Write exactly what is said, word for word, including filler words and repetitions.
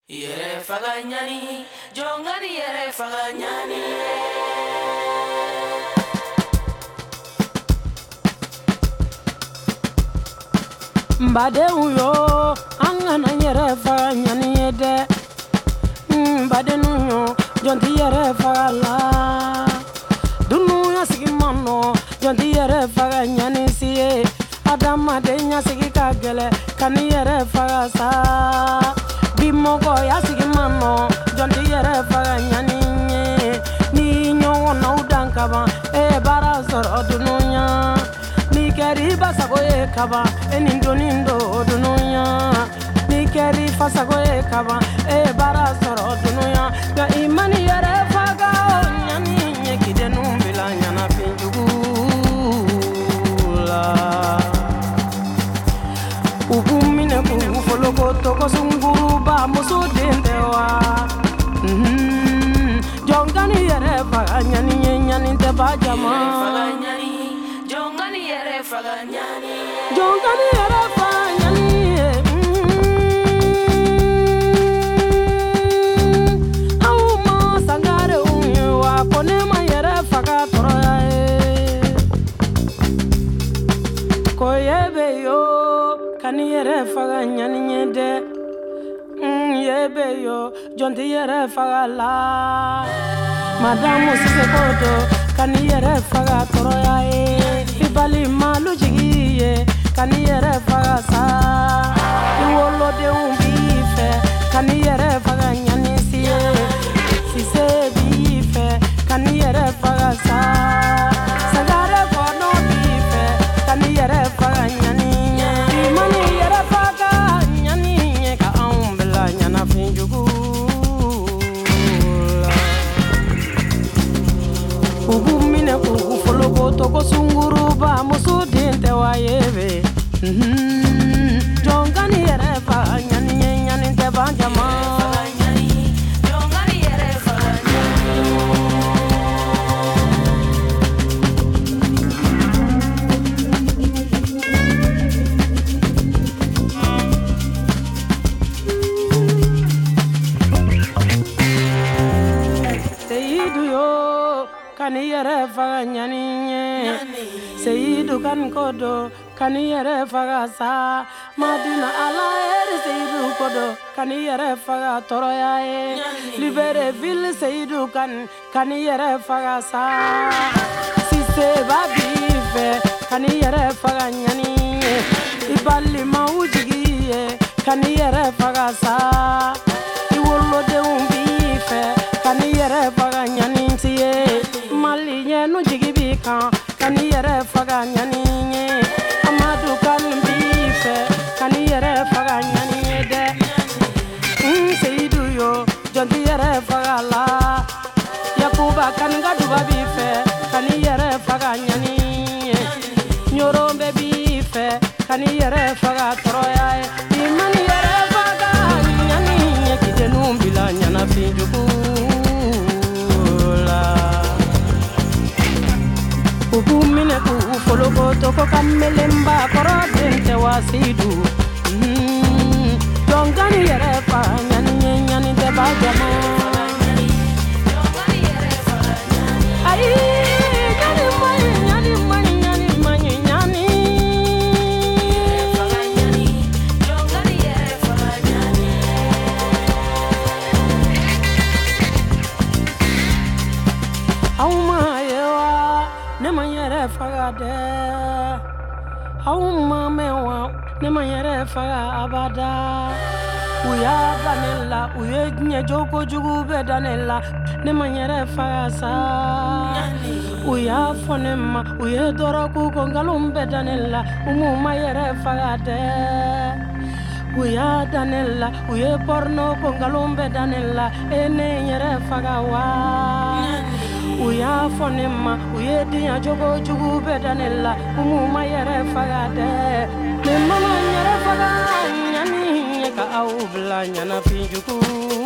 Yere faganyani, jongani yere faganyani. Mbade uyo, angana yere faganyani yede. Mbade nuyo, jonti yere fagala. Dunu ya sigi mano, jonti yere faganyani siye. Adama de nya sigi kagele, kani yere fagasa. Bimogo ya sigi mano, jonti yere faganyani nye. Ni nyo na udankaba, e bara soro dununya. Ni keri basago e kaba, e nindo nindo dununya. Ni keri fasago e kaba, e bara soro dununya. Ga imani yere faga o nyani nye kide numbila nyana pinjugula. Ubumine ku foloko toko sunguru ba muso dendewa. Jongani yere faganyani nyani te bajama. Jongani yere faganyani. Jongani yere faganyani. Auma sangare unyewa konema yere fagatoroya. Koyebe yo kani yere faganyani nyede. Yebe yo jonti yere fagala. Madame Sise Kodo kani yere fagatoroya. Ibali malu jigiye kani yere fagasa. Iwolo de umbife kani yere faganyani siye. Sise bife kani yere fagasa. Sagare kono bife kani yere faganyani. Imani yere faganyani ka aumbela nyana finjugu. Ubumine ku foloko toko sunguru ba muso dente wayebe. Jongani yere faganyani nyani te banjama. Jongani yere faganyani. Seyidu yo kani yere faganyani nye. Seyidu kan kodo kani yere fagasa. Madina ala ere seyidu kodo kani yere fagatoroya e. Libere ville seyidu kan kani yere fagasa. Sise babife kani yere faganyani. Ibali maujigiye kani yere fagasa. Iwolo de umbife kani yere faganyani siye. Mali nyenu jigibi kan kani yere faganyani nye. Amadu kalmbife kani yere faganyani de. Seyidu yo jonti yere fagala. Yakuba kanga duba bife kani yere faganyani. Nyorombe bife kani yere fagatoroya. Imani yere faganyani nye kide numbila nyana pinjugula. Ubumine ku foloko toko kamelemba koro dente wasidu. Jongani yere faganyani nyani te bajama. Jongani yere faganyani. Ay nyani mani nyani mani nyani mani nyani. Faganyani. Jongani yere faganyani. Auma yewa ne ma yere fagade. Auma mewa ne ma yere faga abada. Uya danella uye nye joko jugu be danella ne ma yere fagasa. Uya fonema uye doroku kongalum be danella umu ma yere fagade. Uya danella uye porno kongalum be danella ene yere fagawa. Uya fonema uye diya jogo jugu be danella umu ma yere fagade. Ne mama yere faganyani ka au bla nyana pinjugu.